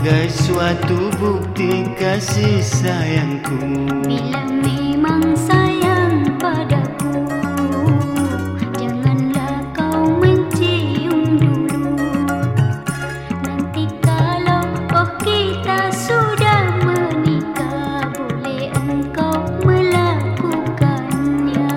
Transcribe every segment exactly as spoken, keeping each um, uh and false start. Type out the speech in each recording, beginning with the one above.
sebagai suatu bukti kasih sayangku. Bila memang sayang padaku, janganlah kau mencium dulu. Nanti kalau oh kita sudah menikah, boleh engkau melakukannya.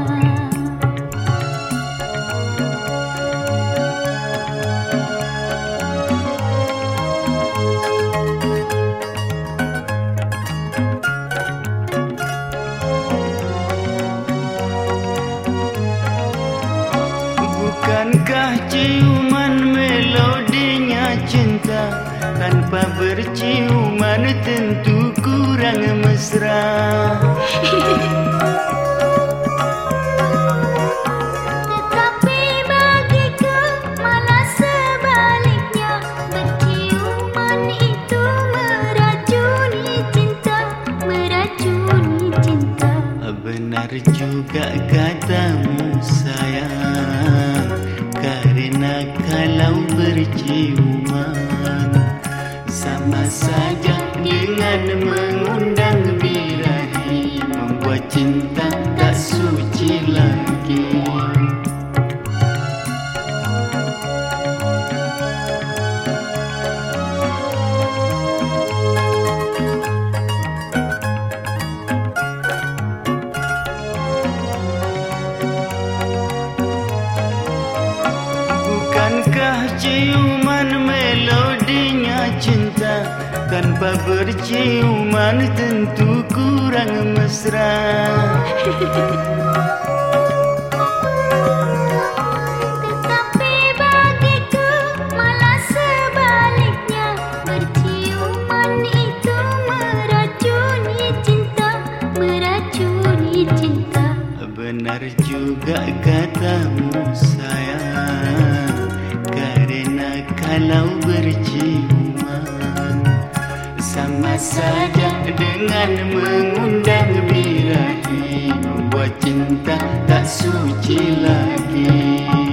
Bukankah ciuman melodinya cinta? Tanpa berciuman tentu kurang mesra. Tetapi bagiku malah sebaliknya, berciuman itu meracuni cinta, meracuni cinta. Benar juga katamu sayang, karena kalau berciuman sama saja dengan mengundang birahi, membuat cinta tak suci lagi. Bukankah ciuman melodinya cinta? Tanpa berciuman tentu kurang mesra. Tetapi bagiku malah sebaliknya, berciuman itu meracuni cinta, meracuni cinta. Benar juga katamu sayang, karena kalau berciuman sama saja dengan mengundang birahi, membuat cinta tak suci lagi.